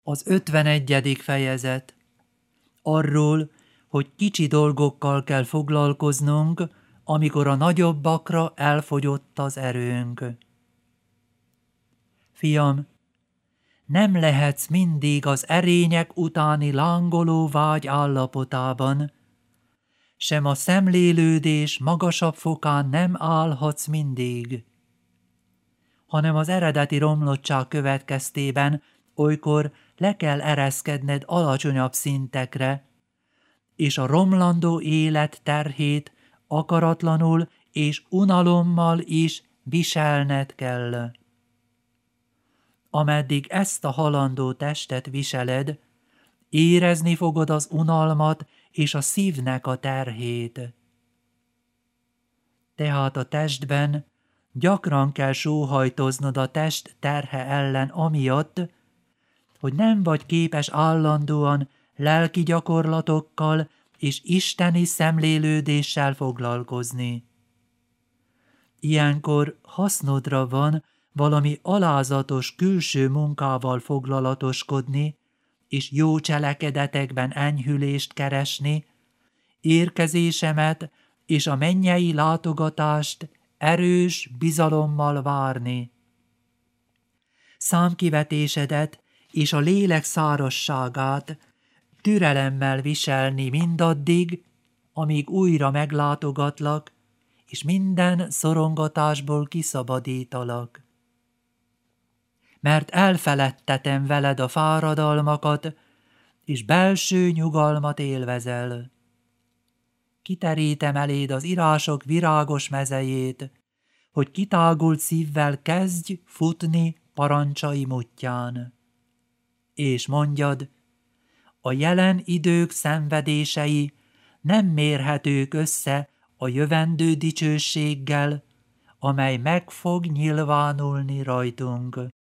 Az 51. fejezet. Arról, hogy kicsi dolgokkal kell foglalkoznunk, amikor a nagyobbakra elfogyott az erőnk. Fiam, nem lehetsz mindig az erények utáni lángoló vágy állapotában, sem a szemlélődés magasabb fokán nem állhatsz mindig, hanem az eredeti romlottság következtében olykor le kell ereszkedned alacsonyabb szintekre, és a romlandó élet terhét akaratlanul és unalommal is viselned kell. Ameddig ezt a halandó testet viseled, érezni fogod az unalmat és a szívnek a terhét. Tehát a testben gyakran kell sóhajtoznod a test terhe ellen amiatt, hogy nem vagy képes állandóan lelki gyakorlatokkal és isteni szemlélődéssel foglalkozni. Ilyenkor hasznodra van valami alázatos külső munkával foglalatoskodni, és jó cselekedetekben enyhülést keresni, érkezésemet és a mennyei látogatást erős bizalommal várni. Számkivetésedet és a lélek szárazságát türelemmel viselni mindaddig, amíg újra meglátogatlak, és minden szorongatásból kiszabadítalak. Mert elfeledtetem veled a fáradalmakat, és belső nyugalmat élvezel. Kiterítem eléd az írások virágos mezejét, hogy kitágult szívvel kezdj futni parancsaim útján. És mondjad, a jelen idők szenvedései nem mérhetők össze a jövendő dicsőséggel, amely meg fog nyilvánulni rajtunk.